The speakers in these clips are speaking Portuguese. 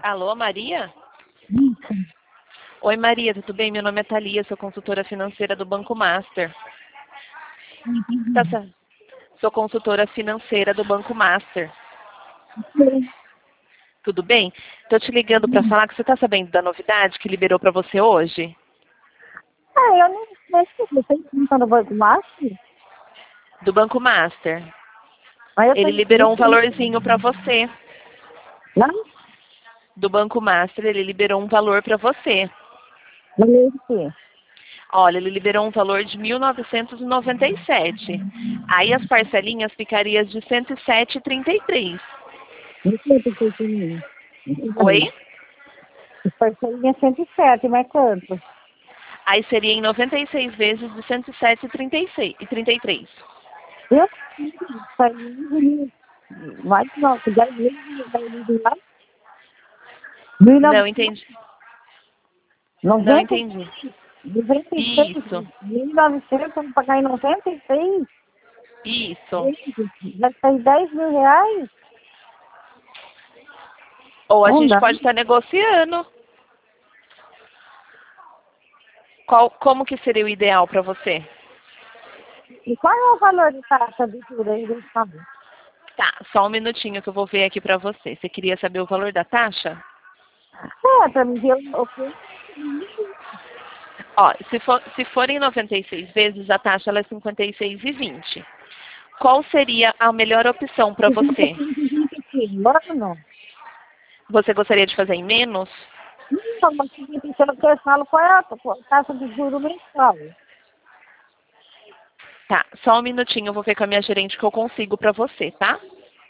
Alô, Maria? Isso. Oi, Maria, tudo bem? Meu nome é Thalia, sou consultora financeira do Banco Master. Tá, sou consultora financeira do Banco Master. Tudo bem? Estou te ligando para falar que você está sabendo da novidade que liberou para você hoje? Eu não sei se você está no Banco Master, Do Banco Master. mas eu Ele tenho liberou um valorzinho para você. não, Do Banco Master, ele liberou um valor para você. não lembro o quê. Olha, ele liberou um valor de 1.997. Aí as parcelinhas ficariam de 107,33. Não sei o que tem. Oi? Os parceirinhos é 107, mas quanto? Aí seria em 96 vezes de 107,33. Eu saí mais não, 10 vezes, 10 vezes lá. Não entendi. 90, Entendi. 96, Isso, 1.900, vamos pagar em 96? isso. Vai sair 10 mil reais? Ou a Não gente dá. pode estar negociando. Como que seria o ideal para você? E qual é o valor de taxa de juros aí, deixa eu saber. Tá, só um minutinho que eu vou ver aqui para você. Você queria saber o valor da taxa? Para me ver o que. Ó, se for em 96 vezes, a taxa ela é 56,20. Qual seria a melhor opção para você? Agora não. Você gostaria de fazer em menos? Não, mas pelo que eu falo, qual é a taxa de juros mensal? Tá, só um minutinho, eu vou ver com a minha gerente o que eu consigo para você, tá?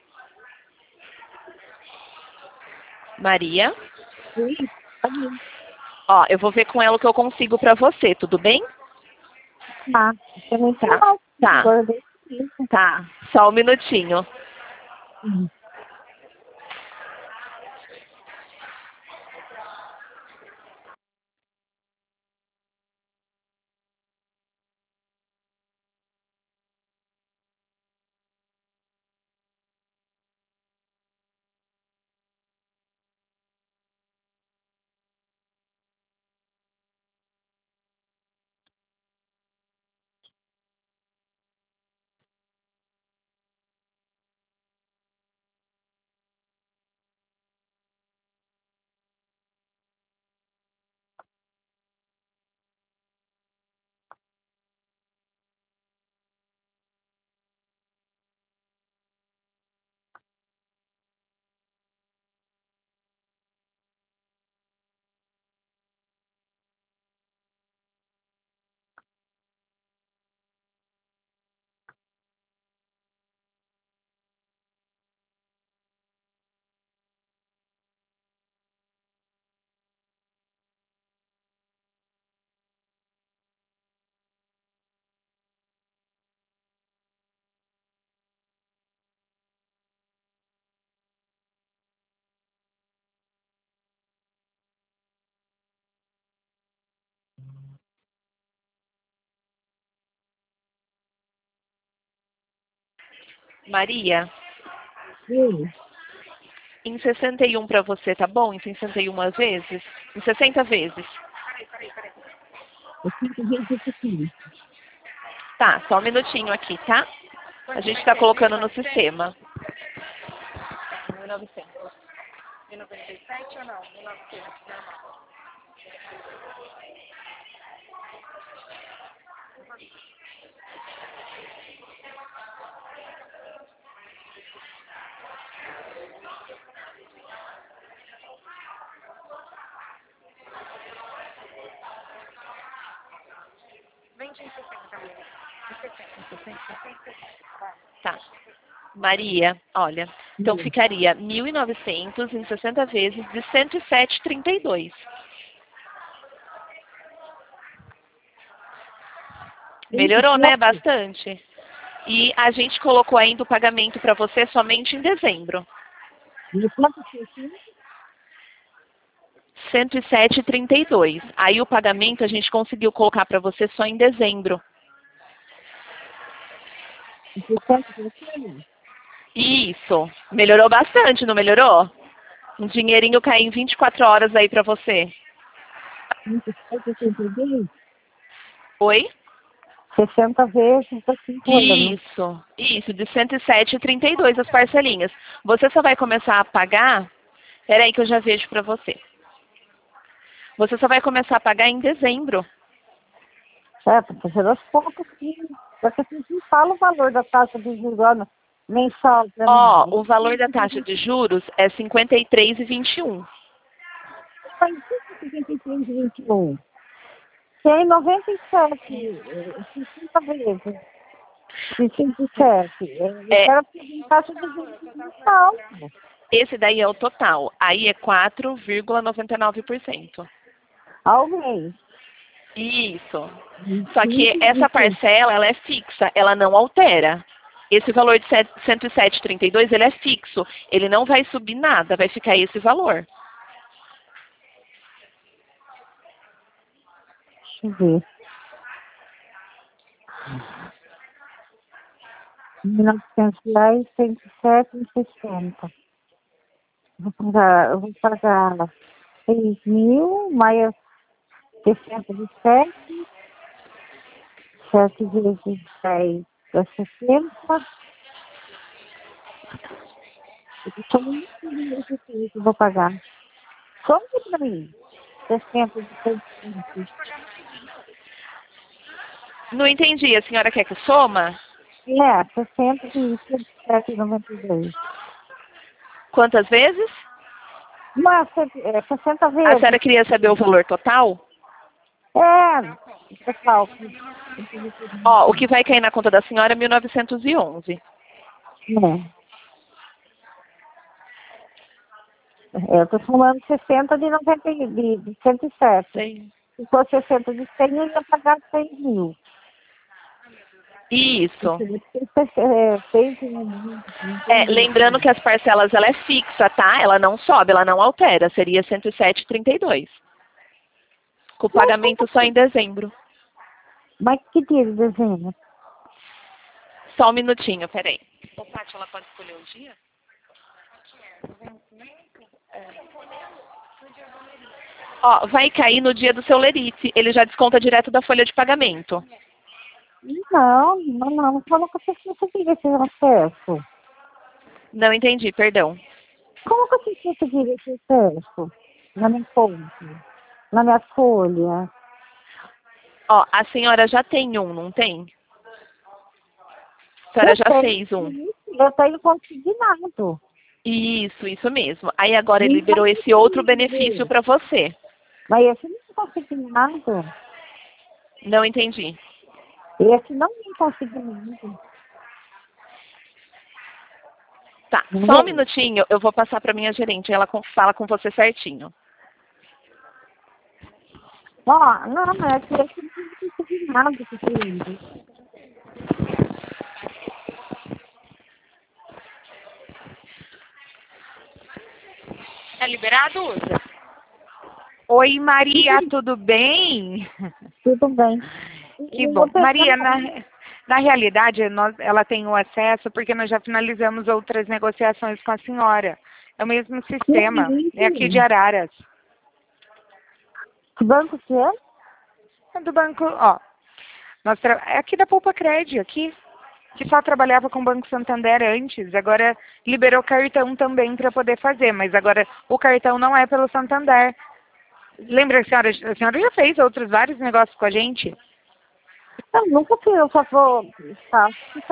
Maria? Sim, aí. Ó, eu vou ver com ela o que eu consigo para você, tudo bem? Tá. Isso é muito Tá, alto. tá, Agora desse isso. tá. Só um minutinho. Maria, Sim. em 61 para você, tá bom? Em 61 vezes? Em 60 vezes. Eu sinto gente aqui. Tá, só um minutinho aqui, tá? A gente está colocando no sistema. 1900. 1997 ou não? 1900, normal. Tá. Maria, olha, então ficaria 1.900 em 60 vezes de 107,32. Melhorou, né? Bastante. E a gente colocou ainda o pagamento para você somente em dezembro. E quanto que é? 107,32. Aí o pagamento a gente conseguiu colocar para você só em dezembro. E quanto que é? Isso. Melhorou bastante, não melhorou? Um dinheirinho cair em 24 horas aí para você. 27,82? Oi? 60 vezes por 5 anos. Isso, de 107,32 as parcelinhas. Você só vai começar a pagar, peraí que eu já vejo para você. Você só vai começar a pagar em dezembro. É, para fazer aos poucos, sim. Porque assim, não fala o valor da taxa de juros mensal para Ó, mim. o valor da taxa de juros é 53,21. Está em 5,53,21. Tem 97, 50 vezes. 67. Eu É, quero pedir taxa de juros mensal. esse daí é o total. Aí é 4,99%. Ao mês. Isso. Só que essa parcela, ela é fixa, ela não altera. Esse valor de 107,32, ele é fixo. Ele não vai subir nada, vai ficar esse valor. Deixa eu ver. 1.900 reais, 107,60. Eu vou pagar 6.000, mais 60 de 7 vezes 10 dá 60. Só muito dinheiro que eu vou pagar. Só para mim. 60 de 600. Não entendi. A senhora quer que soma? 60 de 107,92. Quantas vezes? Mas 60 A senhora vezes. queria saber o valor total? Pessoal. Ó, o que vai cair na conta da senhora é 1.911. Eu estou falando 60 de 90, de 107. Sim. Se for 60 de 100, eu ia pagar 6.000. Isso. É, Lembrando que as parcelas, ela é fixa, tá? Ela não sobe, ela não altera. Seria 107,32. Com o pagamento só em dezembro. Mas que dia de dezembro? Só um minutinho, peraí. Ô, Paty, ela pode escolher o dia? Ó, vai cair no dia do seu lerite. Ele já desconta direto da folha de pagamento. Não. Como que você conseguiria esse acesso? Não entendi, perdão. Como que você conseguiria esse acesso? Na minha conta? Na minha folha? Ó, a senhora já tem um, não tem? A senhora Eu já tenho, fez um. eu tenho consignado. Isso mesmo. Aí agora ele liberou esse outro benefício para você. Mas esse não é consignado. Não entendi. Esse não é consignado. Tá, só um minutinho, eu vou passar para minha gerente, ela fala com você certinho. Ó, não, é que esse não é consignado, querido. É liberado, usa? Oi, Maria, tudo bem? Tudo bem. Que bom. Maria, na realidade, ela tem o acesso porque nós já finalizamos outras negociações com a senhora. É o mesmo sistema, é aqui de Araras. Que banco que é? É do banco, ó. É aqui da Poupa Cred, aqui, que só trabalhava com o Banco Santander antes. Agora liberou cartão também para poder fazer, mas agora o cartão não é pelo Santander. Lembra que a senhora já fez outros vários negócios com a gente? Eu nunca fiz, eu só vou... Tá.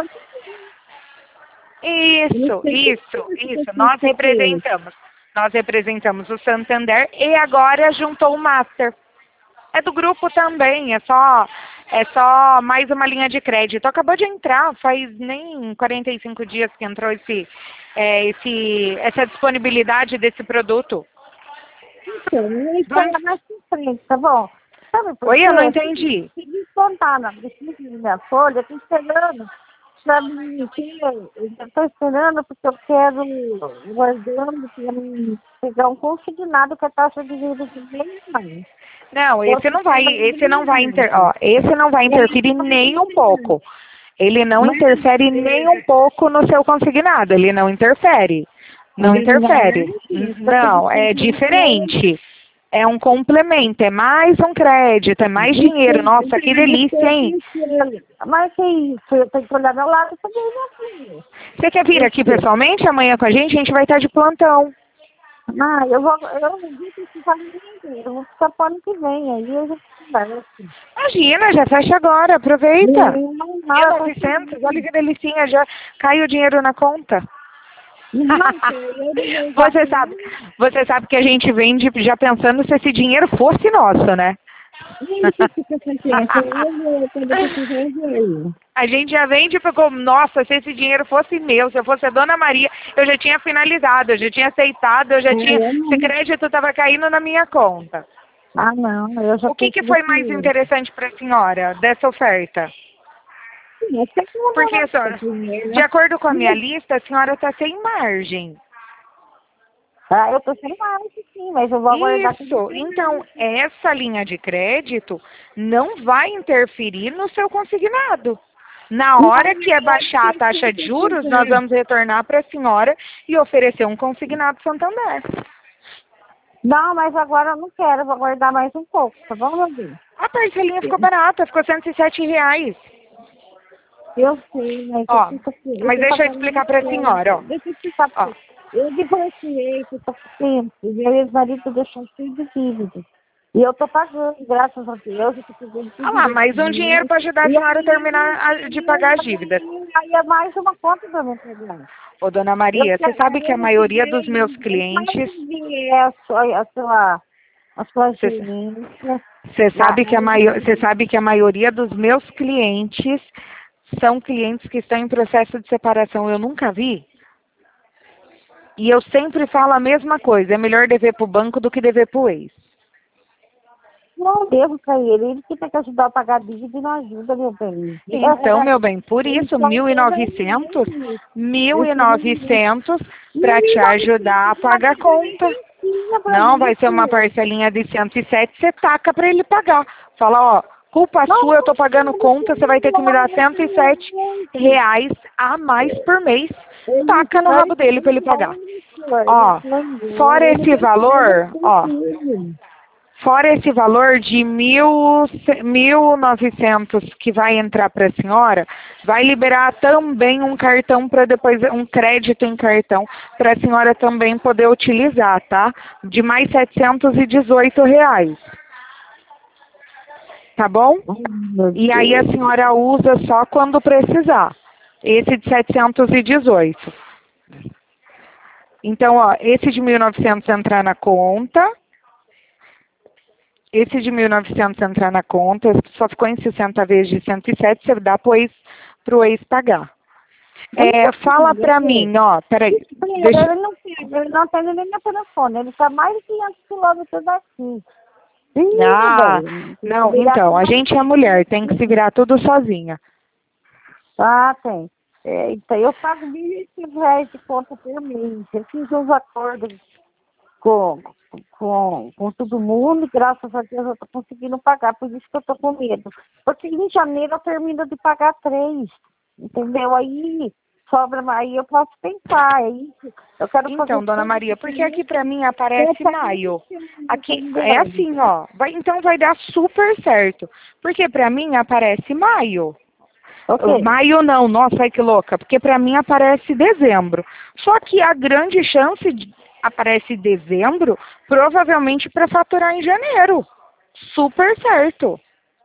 Isso. Nós representamos o Santander e agora juntou o Master. É do grupo também, é só mais uma linha de crédito. Acabou de entrar, faz nem 45 dias que entrou essa disponibilidade desse produto. Então, mais pra frente, tá bom? Sabe por Oi, quê? eu não entendi. Se descontar na minha folha, eu tô esperando pra mim ter, eu já tô esperando porque eu quero, guardando, pra mim pegar um consignado com a taxa de juros bem mais. Não, esse não vai interferir nem um pouco. Ele não interfere nem um pouco no seu consignado, ele não interfere. Não interfere. Não, é diferente. É um complemento, é mais um crédito, é mais dinheiro. Nossa, que delícia, hein? Mas que isso? Eu tenho que olhar meu lado também, minha filha. Você quer vir aqui pessoalmente amanhã com a gente vai estar de plantão. Ah, eu não disse que vai ninguém. Eu vou ficar para ano que vem. Aí a gente conversa. Imagina, já fecha agora, aproveita. Não, 1.900, olha que delicinha, já cai o dinheiro na conta. Você sabe que a gente vende já pensando se esse dinheiro fosse nosso, né? A gente já vende porque, nossa, se esse dinheiro fosse meu, se eu fosse a Dona Maria, eu já tinha finalizado, eu já tinha aceitado, esse crédito estava caindo na minha conta. Ah, não, eu já O que foi mais interessante para a senhora dessa oferta? Porque, senhora, de acordo com a minha lista, a senhora está sem margem. Ah, eu tô sem margem, sim, mas eu vou aguardar. Isso, então, essa linha de crédito não vai interferir no seu consignado. Na hora que é baixar a taxa de juros, nós vamos retornar para a senhora e oferecer um consignado Santander. Não, mas agora eu não quero, eu vou aguardar mais um pouco, tá bom, meu bem? A parcelinha ficou barata, ficou R$107. Eu sei, mas ó, mas deixa eu explicar para a senhora, ó. Deixa eu explicar pra você. Eu divorciei por pouco tempo, e meu ex-marido deixou cheio de dívidas. E eu tô pagando, graças a Deus, eu tô pagando tudo. Ah lá, mais um dinheiro para ajudar a senhora a terminar de pagar as dívidas. Aí é mais uma conta para me pagar. Ô, Dona Maria, você sabe que a maioria dos meus clientes... Você sabe que a maioria dos meus clientes são clientes que estão em processo de separação. Eu nunca vi. E eu sempre falo a mesma coisa. É melhor dever para o banco do que dever para o ex. Não devo para ele. Ele que tem que ajudar a pagar a dívida e não ajuda, meu bem. Então, meu bem, por isso, 1.900, 1.900 para te ajudar a pagar a conta. Não, vai ser uma parcelinha de 107, você taca para ele pagar. Fala, ó, culpa sua, eu tô pagando conta, você vai ter que me dar R$107 a mais por mês. Taca no rabo dele para ele pagar. Ó, fora esse valor, ó, fora esse valor de 1.900 que vai entrar para a senhora, vai liberar também um cartão para depois, um crédito em cartão, para a senhora também poder utilizar, tá? De mais R$718. Tá bom? E aí a senhora usa só quando precisar. Esse de 718. Então, ó, esse de 1.900 entrar na conta. Esse de 1.900 entrar na conta, só ficou em 60 vezes de 107, você dá pro ex pagar. Fala pra mim, ó, peraí. Ele não atende nem meu telefone, ele está mais de 500 quilômetros daqui. Não, então, a gente é mulher, tem que se virar tudo sozinha. Ah, tem. Então, eu pago R$1.800 de conta por mês. Eu fiz uns acordos com todo mundo, e graças a Deus eu estou conseguindo pagar, por isso que eu estou com medo. Porque em janeiro eu termino de pagar 3, entendeu? Aí sobra, aí eu posso pensar, eu quero fazer... Então, Dona Maria, porque aqui para mim aparece maio. Aqui é assim, ó, então vai dar super certo, porque para mim aparece maio. Okay. Maio não, nossa, ai que louca, porque para mim aparece dezembro. Só que a grande chance aparece dezembro, provavelmente para faturar em janeiro. Super certo.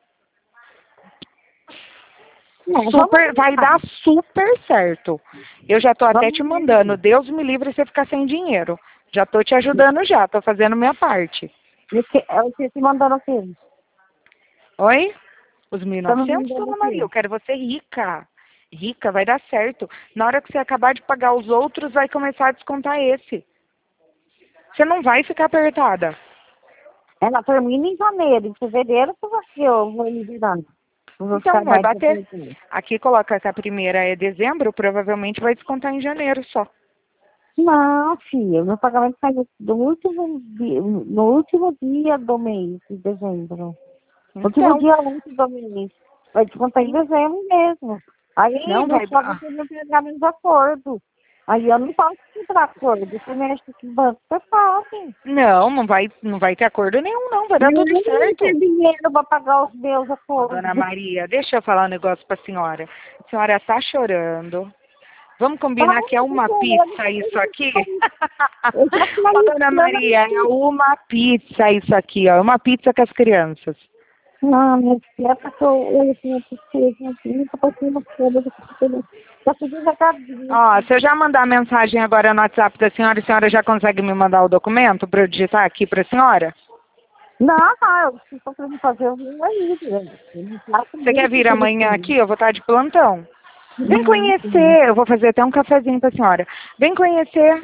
Vai dar super certo. Eu já tô até te mandando, Deus me livre você ficar sem dinheiro. Já tô te ajudando já, tô fazendo minha parte. Você te mandando o quê? Oi? Os 1.900, Dona Maria, eu quero você rica. Rica, vai dar certo. Na hora que você acabar de pagar os outros, vai começar a descontar esse. Você não vai ficar apertada. Ela termina em janeiro, em fevereiro eu vou liberando. Então vai bater. Aqui coloca que a primeira é dezembro, provavelmente vai descontar em janeiro só. Não, filha, meu pagamento sai no último dia do mês de dezembro. No último dia 11 do mês. Vai descontar em dezembro mesmo. Aí não vai pegar menos acordo. Aí eu não posso comprar acordo. Você mexe com o banco, você sabe. Não vai ter acordo nenhum, não. Vai dar tudo Eu não certo. tenho dinheiro para pagar os meus Ô, acordos. Dona Maria, deixa eu falar um negócio pra senhora. A senhora tá chorando. Vamos combinar que é uma pizza isso aqui? Ô, Dona Maria, é uma pizza isso aqui, ó. Uma pizza com as crianças. Não, minha filha, porque eu tinha nunca passei no fogo. Já pedi recadinho. Ó, se eu já mandar mensagem agora no WhatsApp da senhora, a senhora já consegue me mandar o documento para eu digitar aqui para a senhora? Não, se for para me fazer, eu vim aí. Você quer vir amanhã aqui? Eu vou estar de plantão. Vem conhecer, eu vou fazer até um cafezinho para a senhora. Vem conhecer.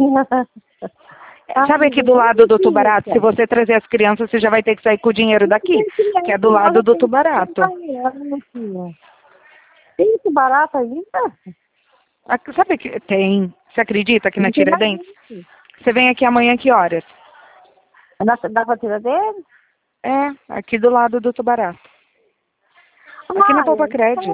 Sabe aqui do lado do Tubarato? Se você trazer as crianças, você já vai ter que sair com o dinheiro daqui, que é do lado do Tubarato. Tem Tubarato ainda? Sabe que tem? Você acredita aqui na Tiradentes? Você vem aqui amanhã que horas? Da rotina dele? É, aqui do lado do Tubarato. Aqui na Poupa Crédito.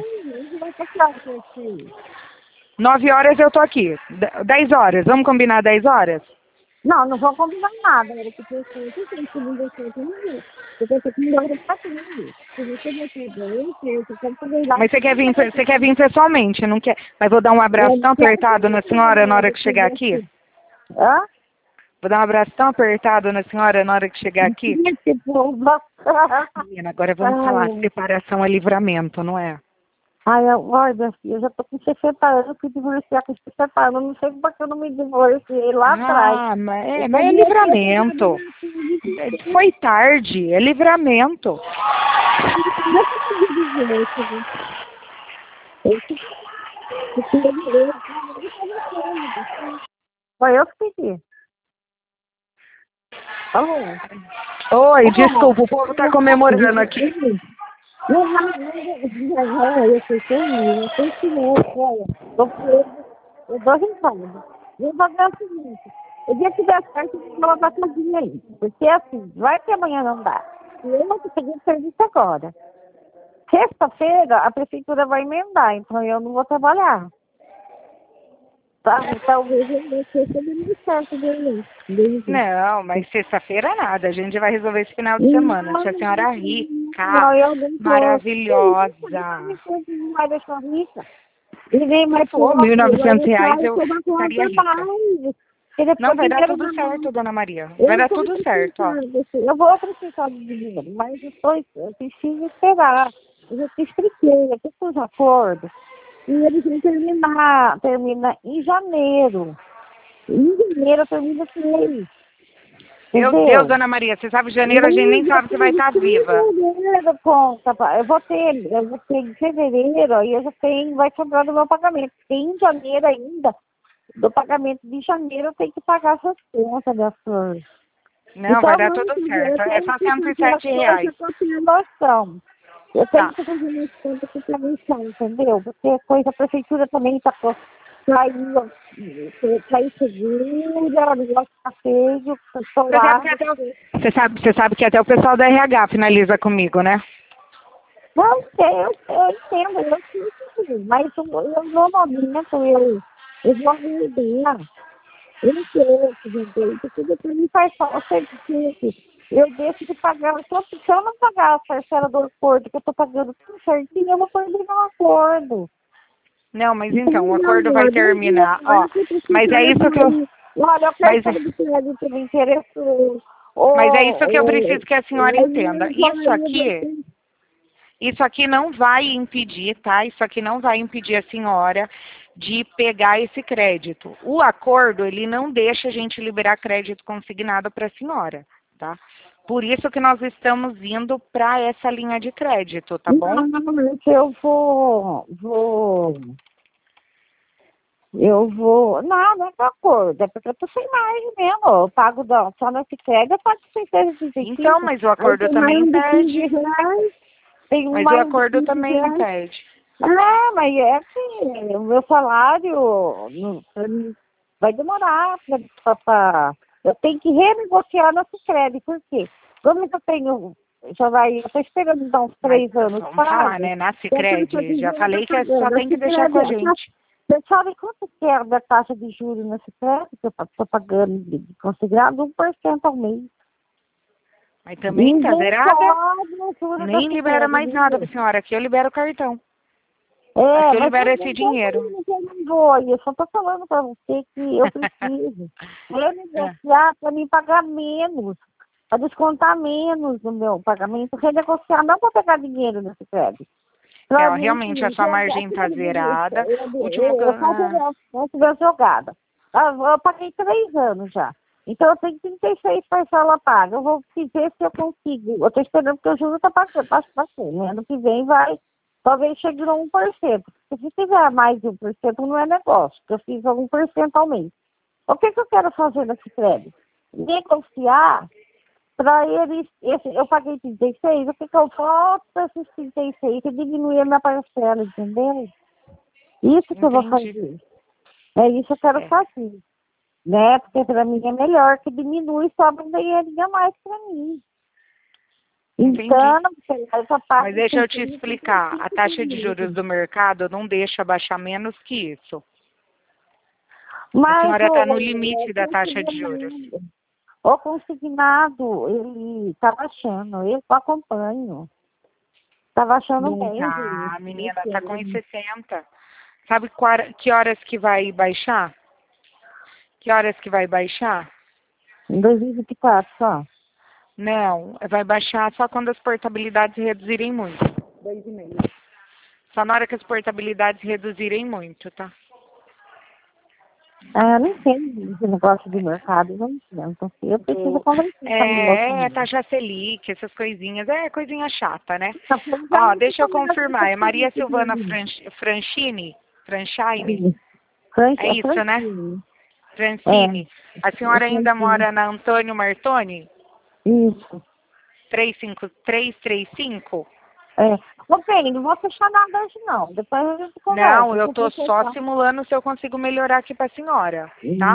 9 horas eu tô aqui. 10 horas. Vamos combinar 10 horas? Não, não vou combinar nada. Era que tem que não deixar de mim. Eu pensei que não ia ficar comigo. Se você não quer eu quero poder ir lá. Mas você quer vir pessoalmente, não quer? Mas vou dar um abraço tão apertado na senhora na hora que chegar aqui. Hã? Vou dar um abraço tão apertado na senhora na hora que chegar aqui. Menina, agora vamos falar. Separação é livramento, não é? Ai, olha, minha filha, eu já tô com 60 anos, fui divorciar com 60 anos, não sei como que eu não me divorciei lá atrás. Ah, mas é livramento. Foi tarde, é livramento. Foi eu que pedi. Oi, desculpa, o povo tá comemorando aqui. Eu dou risada. Eu vou fazer o seguinte, o dia que der certo, eu vou colocar tudinho aí. Porque assim, vai que amanhã não dá. E eu não consegui serviço agora. Sexta-feira, a prefeitura vai emendar, então eu não vou trabalhar. Tá? Talvez eu não seja muito certo dele. Não, mas sexta-feira nada. A gente vai resolver esse final de semana. Tia senhora rica, maravilhosa. Não vai deixar rica. E nem mais for R$1.900 eu estaria rica. Não, vai dar tudo certo, Dona Maria. Vai dar tudo certo, ó. Eu vou precisar de dinheiro, mas eu preciso esperar. Eu já te expliquei, aqui com os acordos. E eles vão termina em janeiro. Em janeiro termina com eles. Meu Deus, Dona Maria, você sabe, janeiro a gente nem sabe se vai estar viva. Eu vou ter em fevereiro, aí eu já tenho, vai sobrar do meu pagamento. Tem em janeiro ainda, do pagamento de janeiro eu tenho que pagar essas contas, minha flor. Não, então, vai dar tudo certo. É só R$107. Eu tenho noção. Eu tenho que fazer minhas contas aqui pra mim, entendeu? Porque a prefeitura também está saiu segura, o negócio tá feio, Você sabe que até o pessoal da RH finaliza comigo, né? Não sei, eu entendo, eu sinto, mas eu no momento, eu vou ajudar. Eu não sei, porque depois me faz falta eu deixo de pagar. Se eu não pagar a parcela do acordo que eu estou pagando tudo certinho, eu vou perder um acordo. Não, mas então, o acordo vai terminar, ó. Mas é isso que eu... Olha, eu quero de crédito me interessou. Mas é isso que eu preciso que a senhora entenda. Isso aqui não vai impedir, tá? Isso aqui não vai impedir a senhora de pegar esse crédito. O acordo, ele não deixa a gente liberar crédito consignado para a senhora, tá? Por isso que nós estamos indo para essa linha de crédito, tá bom? Não, eu vou... Não é de acordo, é porque eu tô sem margem mesmo. Eu pago só na Sicredi, eu pago 665. Então, mas o acordo também impede. Mas o acordo também impede. Ah, mas é assim, o meu salário vai demorar para... Eu tenho que renegociar na Sicredi, por quê? Como eu tenho... eu tô esperando dar uns 3 anos. Vamos falar, né? Na Sicredi, já falei que só tem que deixar com a gente. Você sabe quanto que é da taxa de juros nesse crédito que eu estou pagando de considerado 1% ao mês? Mas também tá zerada? Nem Nem libera mais nada pra senhora. Aqui eu libero o cartão. É, Aqui eu mas libero esse dinheiro. eu não vou, eu só tô falando para você que eu preciso. Eu negociar para me pagar menos, para descontar menos do meu pagamento, renegociar, não para pegar dinheiro nesse crédito. É, ó, realmente a sua margem tá zerada. Último que Eu faço jogada. Eu paguei 3 anos já. Então eu tenho 36 parcelas pagas. Eu vou ver se eu consigo. Eu estou esperando porque o juro está passando, né? Ano que vem vai. Talvez chegue a 1%. Porque se tiver mais de 1%, não é negócio. Porque eu fiz 1% ao mês. O que eu quero fazer nesse crédito? Negociar para eles. Eu paguei 36, o que eu faço para esses 36? E diminuir a minha parcela, entendeu? Isso que eu vou fazer. É isso que eu quero fazer. Né? Porque para mim é melhor que diminui e sobra um dinheirinho a mais para mim. Então, mas deixa eu te explicar. A taxa de juros do mercado não deixa baixar menos que isso. Mas a senhora está no limite da taxa de juros. O consignado, ele está baixando. Eu acompanho. Está baixando bem. Tá, menina, está com 1,60. Sabe que horas que vai baixar? Que horas que vai baixar? Em 2024 só. Não, vai baixar só quando as portabilidades reduzirem muito. 2,5. Só na hora que as portabilidades reduzirem muito, tá? Ah, não entendo esse negócio de mercado, não entendo. Eu preciso conversar. Taxa Selic, essas coisinhas. É coisinha chata, né? Ó, deixa eu confirmar. É Maria Silvana Franchini? Franchine? É isso, né? Francine. A senhora ainda mora na Antônio Martoni? Isso. 35335? É. Ok, não vou fechar nada hoje não. Depois a gente conversa. Não, eu tô só simulando se eu consigo melhorar aqui pra senhora, tá?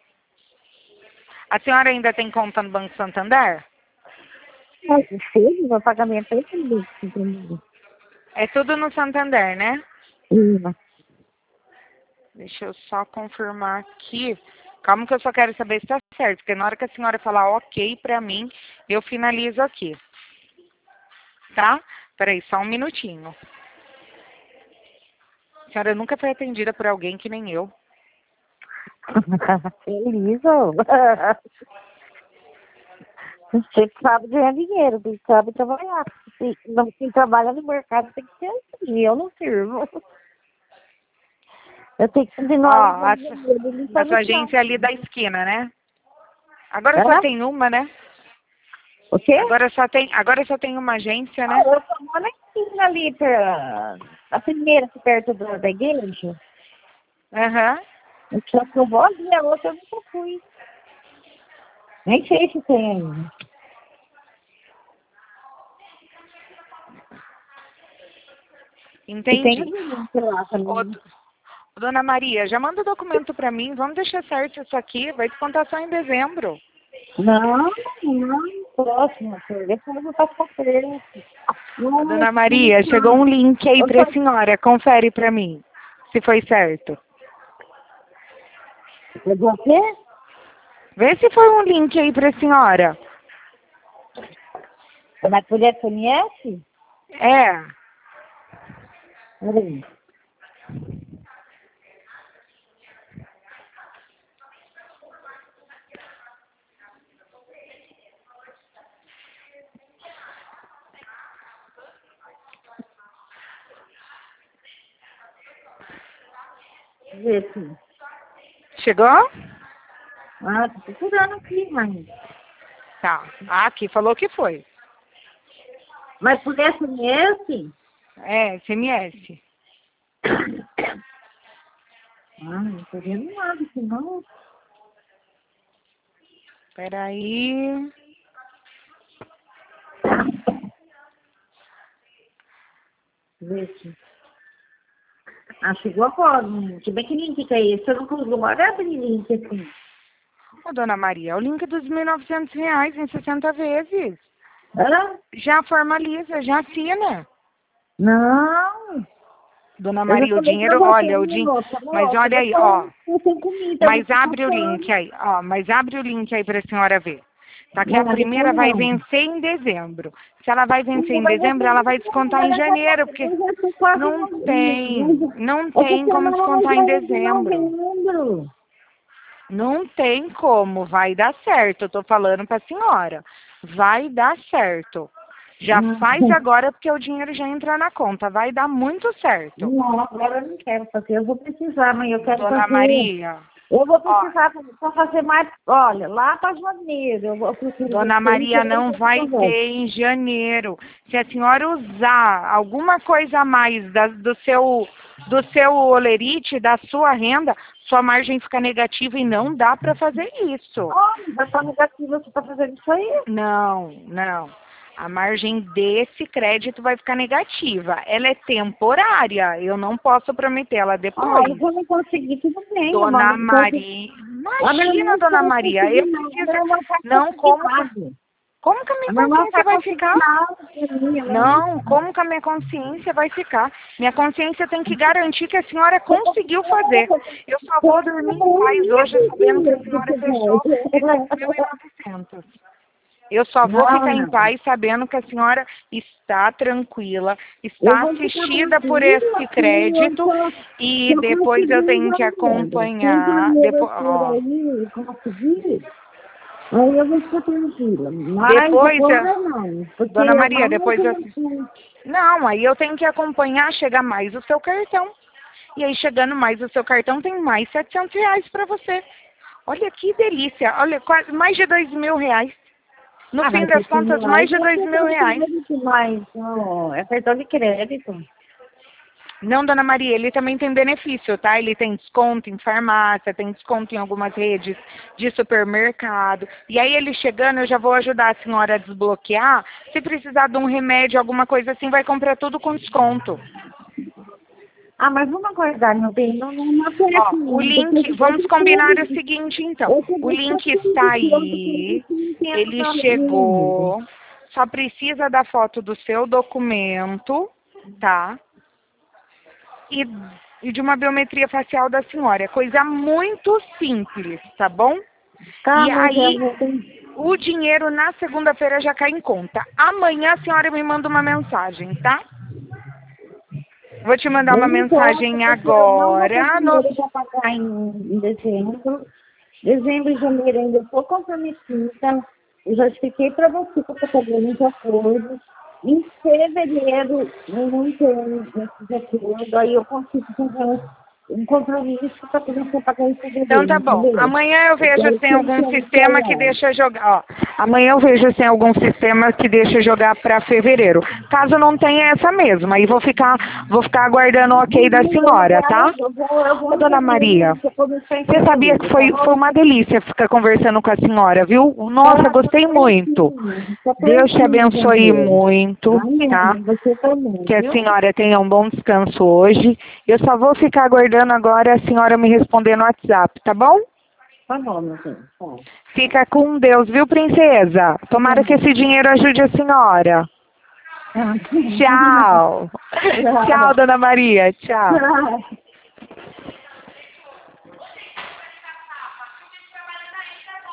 A senhora ainda tem conta no Banco Santander? Sim, meu pagamento é isso. É tudo no Santander, né? Sim. Deixa eu só confirmar aqui. Calma que eu só quero saber se tá certo, porque na hora que a senhora falar ok pra mim, eu finalizo aqui. Tá? Peraí, só um minutinho. A senhora nunca foi atendida por alguém que nem eu. Feliz, você sabe ganhar dinheiro, você sabe trabalhar. Quem trabalha no mercado tem que ser assim, eu não sirvo. Eu tenho que continuar. A sua agência é ali da esquina, né? Agora só tem uma, né? O quê? Agora só tem uma agência, né? Eu só moro na esquina ali, a primeira, perto da igreja. Aham. Só que eu vou ali, a outra eu nunca fui. Nem sei se tem ainda. Entendi. Dona Maria, já manda o documento para mim. Vamos deixar certo isso aqui. Vai descontar só em dezembro. Não, próximo. Depois eu vou passar preço. Dona Maria, chegou um link aí para a senhora. Confere para mim, se foi certo. O quê? Vê se foi um link aí para a senhora. Mas por SMS? É. Peraí. Chegou? Ah, tô procurando aqui, mãe. Tá. Ah, aqui falou que foi. Mas por SMS? É, SMS. Não tô vendo nada aqui, não. Peraí. Chegou agora. Que bem que link que é esse? Eu não consigo abrir link assim. Ô, Dona Maria, o link dos R$1.900 em 60 vezes. Hã? Já formaliza, já assina. Não. Dona Eu já Maria, o falei pra dinheiro, você, olha, o dinheiro. moça, Mas olha aí, depois ó. você comida, Mas você abre o comprando. link aí, ó. Mas abre o link aí para a senhora ver. Tá que a Não, primeira depois vai não. vencer em dezembro. Se ela vai vencer em Mas dezembro, ela vai descontar em janeiro, porque eu já estou quase não no... não Essa tem como semana descontar em já é de dezembro. novembro. Não tem como, vai dar certo. Eu tô falando para a senhora. Vai dar certo. Já faz agora porque o dinheiro já entra na conta. Vai dar muito certo. Não, agora eu não quero fazer. Eu vou precisar, mãe. Eu quero Dona fazer. Maria, Eu vou ó, precisar para fazer mais. Olha, lá para janeiro. Eu preciso Dona de isso, Maria, eu não vou vai fazer. ter em janeiro. Se a senhora usar alguma coisa a mais do seu olerite, da sua renda, sua margem fica negativa e não dá para fazer isso. Oh, já está negativa, você está fazendo isso aí? Não, não. A margem desse crédito vai ficar negativa. Ela é temporária. Eu não posso prometer ela Ah, eu depois. vou não conseguir, tudo bem. Dona Maria. Maria, A minha imagina, irmã Dona está Maria, eu conseguindo, a preciso. minha irmã está Não, conseguindo. como que a A minha minha irmã consciência está vai conseguindo ficar? nada para mim. Ela não Não, como que a minha consciência vai ficar? Minha consciência tem que garantir que a senhora conseguiu fazer. Eu só vou dormir em paz hoje sabendo que a senhora fechou esses 1.900. Eu só vou não, ficar em não. paz sabendo que a senhora está tranquila, Eu está vou ficar assistida por tranquila esse que eu crédito só, e só depois consegui eu em tenho que janeiro. Se em acompanhar. janeiro Depois, for ó, aí, conseguir, aí eu vou ficar tranquila. Mas depois, agora não, porque Dona Maria, mais depois eu eu. não tenho. Não, aí eu tenho que acompanhar, chegar mais o seu cartão. E aí, chegando mais o seu cartão, tem mais R$ 700 para você. Olha que delícia. Olha, quase mais de R$ 2.000. No Ah, fim mas das esse contas, reais mais de é cartão de R$ 2.000. crédito, mas é cartão de crédito. Não, Dona Maria, ele também tem benefício, tá? Ele tem desconto em farmácia, tem desconto em algumas redes de supermercado. E aí, ele chegando, eu já vou ajudar a senhora a desbloquear. Se precisar de um remédio, alguma coisa assim, vai comprar tudo com desconto. Ah, mas vamos aguardar, meu bem, não Ó, aparece o não, porque link, vamos combinar o seguinte, então. eu O tô link está eu aí, não entendo ele nada ainda. chegou, só precisa da foto do seu documento, tá? E, e de uma biometria facial da senhora. É coisa muito simples, tá bom? Tá, E mas eu aí, vou ter... o dinheiro na segunda-feira já cai em conta. Amanhã a senhora me manda uma mensagem, tá? Vou te mandar Eu uma não posso, mensagem porque eu não vou ter agora. dinheiro para pagar em dezembro. Dezembro e janeiro ainda estou comprometida. Eu já expliquei para você que eu estou pagando de acordo. Em fevereiro eu não tenho esse acordo, aí eu consigo fazer um compromisso para começar a pagar em Então fevereiro, tá bom. entendeu? Amanhã eu Eu vejo quero se tem que eu algum tenha sistema que deixa jogar. Ó, amanhã eu vejo se tem algum sistema que deixa jogar para fevereiro. Caso não tenha essa mesma, aí vou ficar aguardando o ok da senhora, tá? Eu vou Ô, em Dona Maria, fevereiro, se eu começar em você sabia que fevereiro, tá foi bom? uma delícia ficar conversando com a senhora, viu? Nossa, Tá, gostei muito. tá Deus te pertinho abençoe também. muito, tá? Amém. Você também, Que a viu? senhora tenha um bom descanso hoje. Eu só vou ficar aguardando agora a senhora me responder no WhatsApp, tá bom? Tá bom, meu bem. Tá. Fica com Deus, viu, princesa? Tomara que esse dinheiro ajude a senhora. Tá. Tchau. Tchau, Tchau. dona Maria. Tchau. Tchau.